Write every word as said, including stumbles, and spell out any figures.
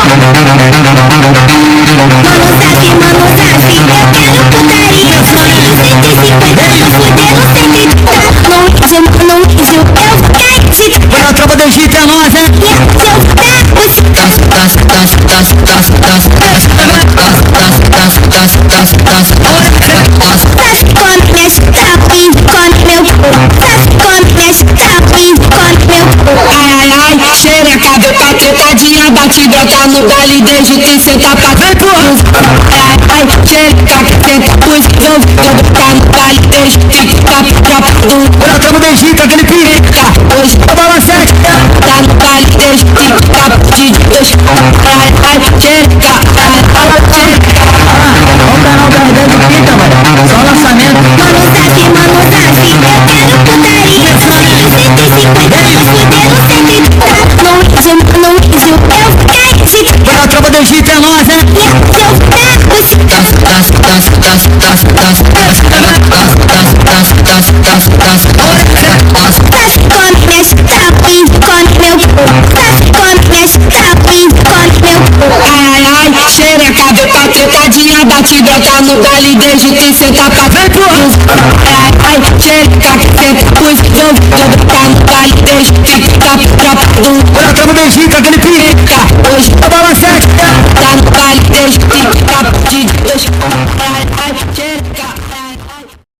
A tropa do Egito é nós, hein? Ai, ai, xereca, vê pra tretadinha, bate brota no baile, desde que cê tá pra ver pro ai, ai, xereca, senta pros envolvidos, brota no baile, desde que tá pra pro A tropa do Egito, aquele pica. hoje A bola sete. tá no baile, desde que tá de dois. Ai, ai, xereca, ai, ai, xereca. Olha o canal da Ardente do Pica, mano. Só lançamento. Mano Zaf, mano Zaf, eu quero putaria. Mano cento e cinquenta, nós fudemos cento e trinta. No Índio, no Índio, eu fiquei de A tropa do Egito é nós, hein? eu fraco, se come, mexe, tapinho, come meu cu. Come, mexe, tapinho, come meu cu. Ai, ai, xereca, vê pra tretadinha, bate brota no baile, desde que cê tá pra ver pro ai, ai, xereca, senta pros envolvidos, brota no baile, desde que tá pra pro A tropa do Egito, aquele